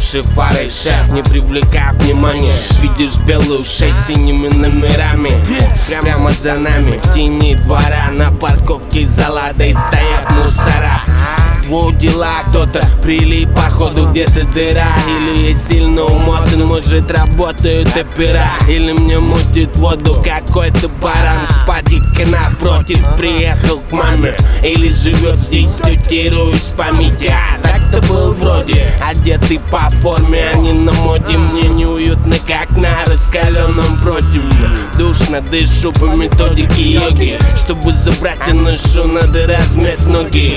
Выше фары шеф, не привлекая внимания. Видишь белую шесть с синими номерами. Прямо за нами, в тени двора, на парковке за ладой стоят мусора. Во дела, кто-то прилип, походу где-то дыра. Или я сильно умотан, может работают опера. Или мне мутит воду какой-то баран. С падика напротив приехал к маме. Или живет здесь, тетируюсь в памяти. Так-то был вроде одетый по форме, а не на моде. Мне неуютно, как на раскаленном противне. Душно дышу по методике йоги. Чтобы забрать и ношу, надо размять ноги.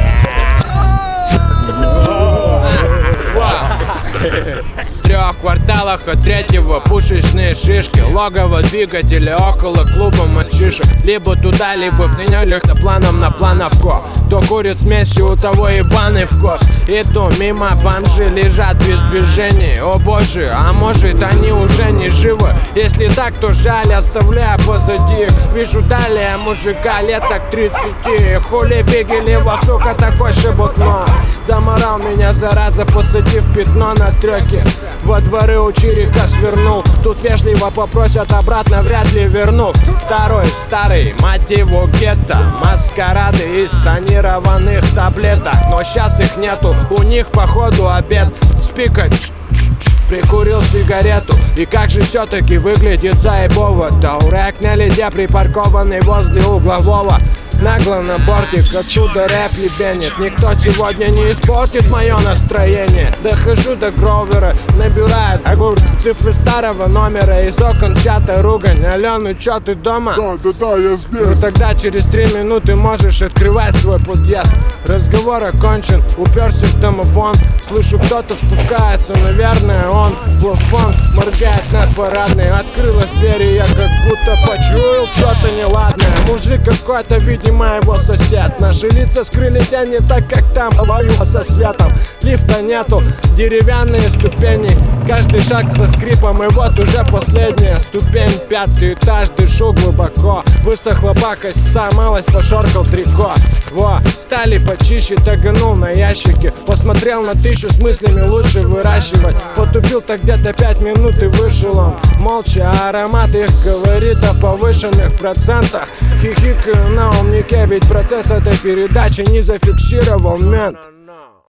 В 3 кварталах от третьего пушечные шишки. Логово двигателя около клуба мальчишек. Либо туда, либо в туннелях то планом на плановку. Кто курит смеси, у того ебаный вкус. И то мимо бомжи лежат без движения. О боже, а может они уже не живы? Если так, то жаль, оставляя позади их. Вижу далее мужика лет так 30. Хули бегали, сука, такой шебутно. Заморал меня, зараза, посадив пятно на треке. Во дворы у Чирика свернул. Тут вежливо попросят обратно, вряд ли вернув. Второй старый, мать его, гетто. Маскарады из тонированных таблеток. Но сейчас их нету, у них походу обед. Спикать, прикурил сигарету. И как же все-таки выглядит заебово. Таурек на леде, припаркованный возле углового. Нагло на бортик, отсюда рэп ебенит. Никто сегодня не испортит мое настроение. Дохожу до Гровера, набирает огурь. Цифры старого номера, из окон чата ругань. Алё, ну чё, ты дома? Да, я здесь. Ну тогда через 3 минуты можешь открывать свой подъезд. Разговор окончен, уперся в домофон. Слышу, кто-то спускается, наверное он. Плафон моргает над парадной. Открылась дверь, и я как будто почуял что-то неладное. Мужик какой-то, видимо, его сосед. Наши лица скрыли тень не так, как там, а со светом. Лифта нету, деревянные ступени. Каждый шаг со скрипом, и вот уже последняя ступень. 5-й этаж, дышу глубоко. Высохла пакость пса, малость пошоркал трико. Во, стали почище, таганул на ящике. Посмотрел на 1000 с мыслями лучше выращивать. Потупил так где-то 5 минут и вышел он. Молча, а аромат их говорит о повышенных процентах. Хихикаю на умнике, ведь процесс этой передачи не зафиксировал мент.